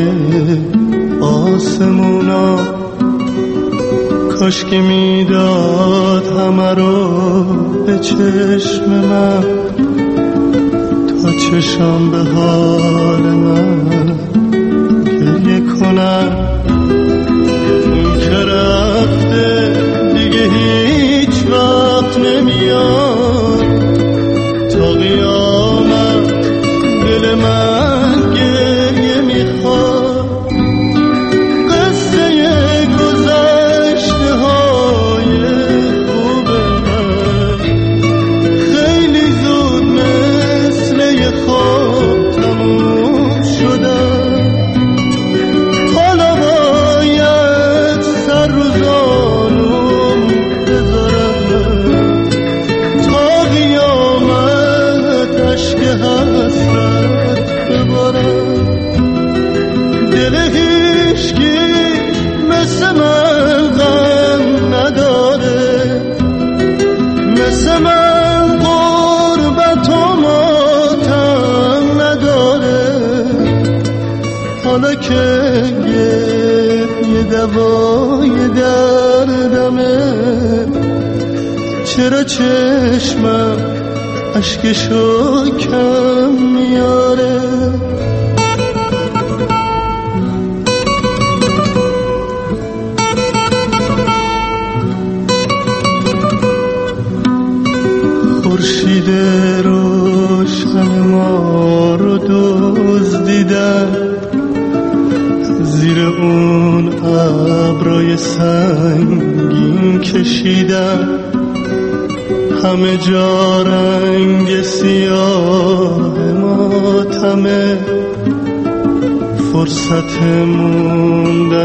آسمونا، کاش که میداد همه رو به چشم من، تا چشم به حال من گریه کنم، اون که رفته دیگه هیچ وقت نمیاد، تا قیامت دل من گریه میخواد. قصه گذشته های خوب من خیلی زود مثل یه خواب تموم شدن، حالا باید سر رو زانوم بذارم، تا قیامت عشق حسرت ببارم. دل هیچکی مثل من غم نداره، مثل من غربت و ماتم نداره، حالا که یه دوای دردمه، چرا چشمم اشکشو کم میاره. خورشید روشن ما رو دزدیدن، زیر اون ابرای سنگین کشیدن، همه جا رنگ سیاه ماتمه، فرصت موندن